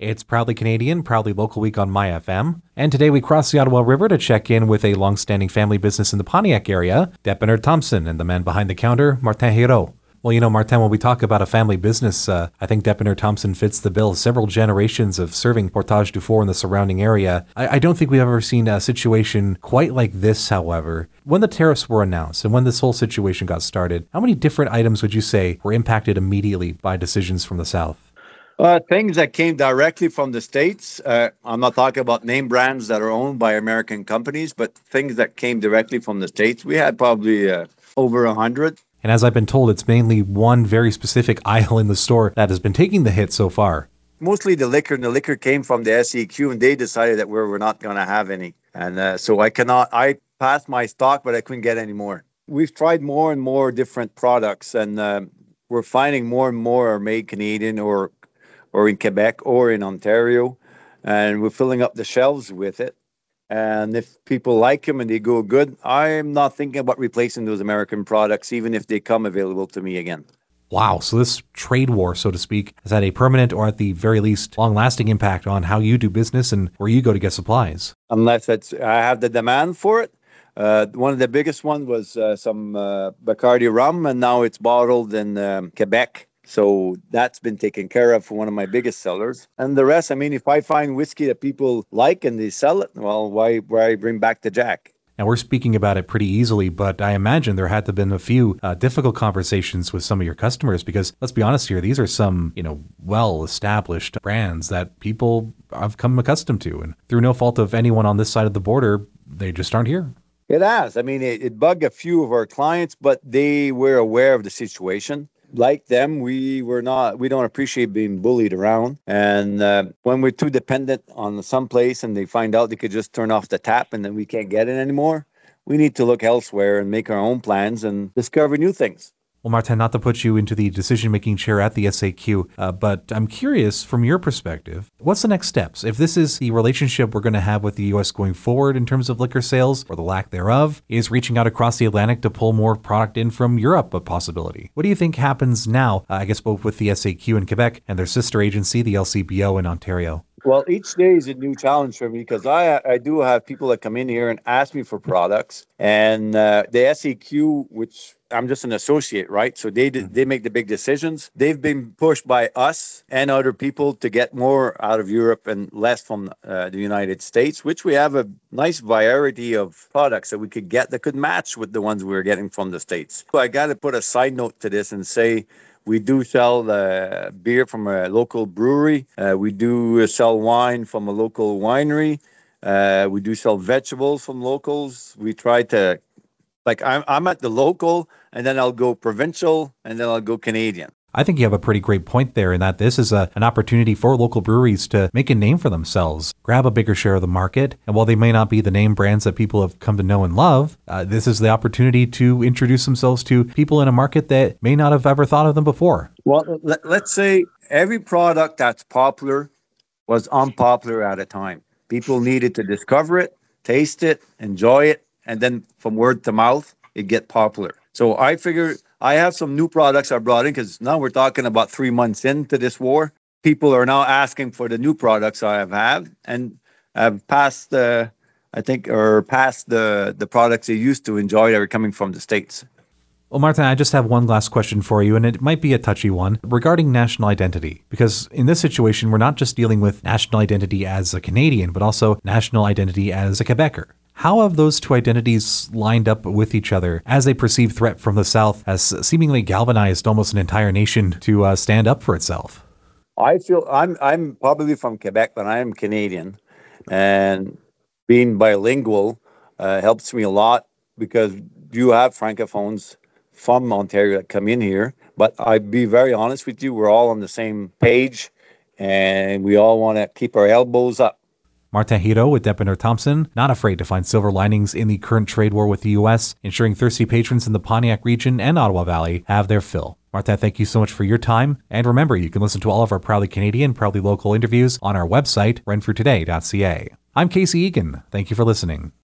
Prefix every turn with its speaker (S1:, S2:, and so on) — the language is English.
S1: It's Proudly Canadian, Proudly Local Week on MyFM. And today we cross the Ottawa River to check in with a long-standing family business in the Pontiac area, Depanneur Thompson, and the man behind the counter, Martin Hirault. Well, Martin, when we talk about a family business, I think Depanneur Thompson fits the bill. Several generations of serving Portage du Fort in the surrounding area. I don't think we've ever seen a situation quite like this, however. When the tariffs were announced and when this whole situation got started, how many different items would you say were impacted immediately by decisions from the South?
S2: Things that came directly from the States. I'm not talking about name brands that are owned by American companies, but things that came directly from the States. We had probably over 100.
S1: And as I've been told, it's mainly one very specific aisle in the store that has been taking the hit so far.
S2: Mostly the liquor, and the liquor came from the SEQ, and they decided that we're not going to have any. And so I passed my stock, but I couldn't get any more. We've tried more and more different products, and we're finding more and more are made Canadian or in Quebec or in Ontario, and we're filling up the shelves with it. And if people like them and they go good, I'm not thinking about replacing those American products, even if they come available to me again.
S1: Wow. So this trade war, so to speak, has had a permanent or at the very least long-lasting impact on how you do business and where you go to get supplies.
S2: Unless I have the demand for it. One of the biggest ones was some Bacardi rum, and now it's bottled in Quebec. So that's been taken care of for one of my biggest sellers. And the rest, if I find whiskey that people like and they sell it, well, why bring back the Jack?
S1: Now, we're speaking about it pretty easily, but I imagine there had to have been a few difficult conversations with some of your customers because, let's be honest here, these are some, well-established brands that people have come accustomed to. And through no fault of anyone on this side of the border, they just aren't here.
S2: It has. It bugged a few of our clients, but they were aware of the situation. Like them, we don't appreciate being bullied around. And when we're too dependent on some place and they find out they could just turn off the tap and then we can't get it anymore, we need to look elsewhere and make our own plans and discover new things.
S1: Well, Martin, not to put you into the decision-making chair at the SAQ, but I'm curious from your perspective, what's the next steps? If this is the relationship we're going to have with the U.S. going forward in terms of liquor sales, or the lack thereof, is reaching out across the Atlantic to pull more product in from Europe a possibility? What do you think happens now, both with the SAQ in Quebec and their sister agency, the LCBO in Ontario?
S2: Well, each day is a new challenge for me because I do have people that come in here and ask me for products. And the SEQ, which I'm just an associate, right? So they make the big decisions. They've been pushed by us and other people to get more out of Europe and less from the United States, which we have a nice variety of products that we could get that could match with the ones we were getting from the States. So I got to put a side note to this and say, we do sell beer from a local brewery. We do sell wine from a local winery. We do sell vegetables from locals. We try to, I'm at the local, and then I'll go provincial, and then I'll go Canadian.
S1: I think you have a pretty great point there in that this is an opportunity for local breweries to make a name for themselves, grab a bigger share of the market. And while they may not be the name brands that people have come to know and love, this is the opportunity to introduce themselves to people in a market that may not have ever thought of them before.
S2: Well, let's say every product that's popular was unpopular at a time. People needed to discover it, taste it, enjoy it, and then from word to mouth, it get popular. So I figure I have some new products I brought in because now we're talking about 3 months into this war. People are now asking for the new products I have had and have passed the products they used to enjoy that are coming from the States.
S1: Well, Martin, I just have one last question for you, and it might be a touchy one, regarding national identity. Because in this situation, we're not just dealing with national identity as a Canadian, but also national identity as a Quebecer. How have those two identities lined up with each other as a perceived threat from the South has seemingly galvanized almost an entire nation to stand up for itself?
S2: I feel I'm probably from Quebec, but I am Canadian. And being bilingual helps me a lot because you have francophones from Ontario that come in here. But I'd be very honest with you, we're all on the same page and we all want to keep our elbows up.
S1: Martin Hirault with Depanneur Thompson, not afraid to find silver linings in the current trade war with the U.S., ensuring thirsty patrons in the Pontiac region and Ottawa Valley have their fill. Martin, thank you so much for your time. And remember, you can listen to all of our Proudly Canadian, Proudly Local interviews on our website, renfrewtoday.ca. I'm Casey Egan. Thank you for listening.